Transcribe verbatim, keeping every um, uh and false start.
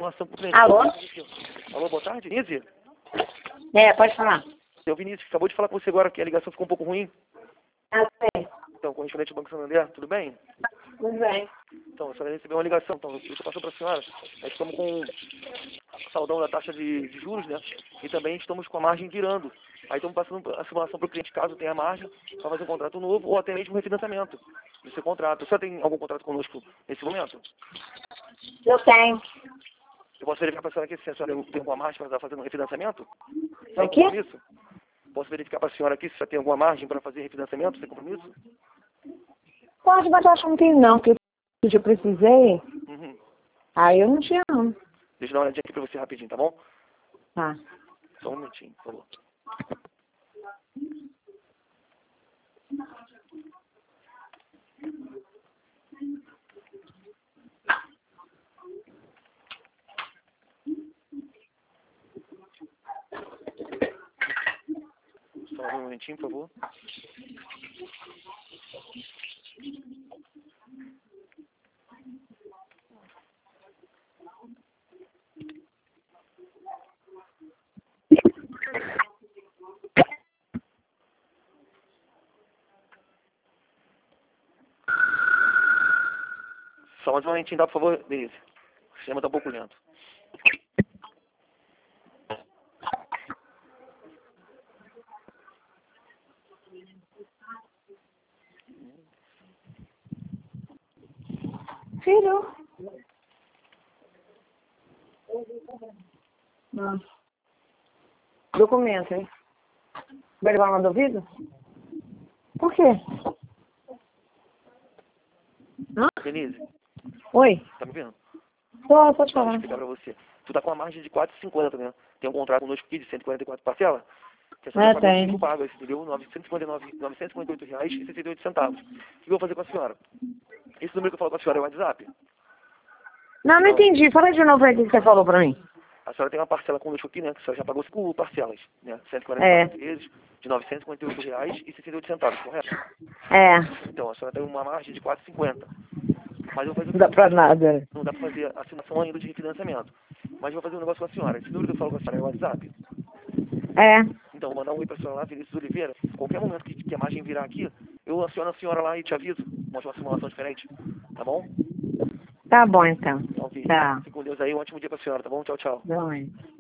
simulação pro cliente. Alô? Alô, boa tarde, Denise? É, pode falar. Seu Vinícius, acabou de falar com você agora que a ligação ficou um pouco ruim. Ah, sei. Então, correspondente do Banco Santander, tudo bem? Tudo bem. Então, a senhora recebeu uma ligação, então, eu estou passando para a senhora. Nós estamos com o saldão da taxa de, de juros, né? E também estamos com a margem virando. Aí estamos passando a simulação para o cliente, caso tenha margem, para fazer um contrato novo ou até mesmo um refinanciamento do seu contrato. Você tem algum contrato conosco nesse momento? Eu tenho. Eu posso verificar para a senhora aqui se a senhora tem alguma margem para estar fazendo um refinanciamento? O quê? Compromisso? Posso verificar para a senhora aqui se já tem alguma margem para fazer refinanciamento sem compromisso? Pode, mas eu acho que não tem não, porque eu precisei. Uhum. Aí eu não tinha não. Deixa eu dar uma olhadinha aqui para você rapidinho, tá bom? Tá. Só um minutinho, por favor. Só um momentinho, por favor. Só mais um momentinho, dá, por favor, Denise. O sistema está um pouco lento. Filho. Não. Documento, hein? Vai levar uma do ouvido? Por quê? Hã? Denise, Oi? tá me vendo? Tô, pode Vou falar. explicar pra você. Tu tá com uma margem de quatro e cinquenta, tá vendo? Tem um contrato conosco aqui de cento e quarenta e quatro parcela. Que a senhora É, pagou tem. cinco pagas, entendeu? novecentos e cinquenta e nove, novecentos e cinquenta e oito reais e sessenta e oito centavos. O que eu vou fazer com a senhora? Esse número que eu falo com a senhora é o WhatsApp? Não, não Não. entendi. Fala de novo aí o que você falou pra mim. A senhora tem uma parcela conosco aqui, né? Que a senhora já pagou cinco parcelas, né? cento e quarenta e quatro É. vezes de novecentos e cinquenta e oito reais e sessenta e oito centavos, correto? É. Então, a senhora tem uma margem de quatro e cinquenta. Mas eu vou fazer o Não dá seguinte, pra nada. não dá pra fazer a assinação ainda de refinanciamento. Mas eu vou fazer um negócio com a senhora. Esse número que eu falo com a senhora é o WhatsApp? É. Então, vou mandar um oi pra senhora lá, Vinícius Oliveira. Qualquer momento que, que a margem virar aqui, eu aciono a senhora lá e te aviso. Mostro uma simulação diferente. Tá bom? Tá bom, então. Então, ok. Tá. Fique com Deus aí. Um ótimo dia pra senhora, tá bom? Tchau, tchau. Bom.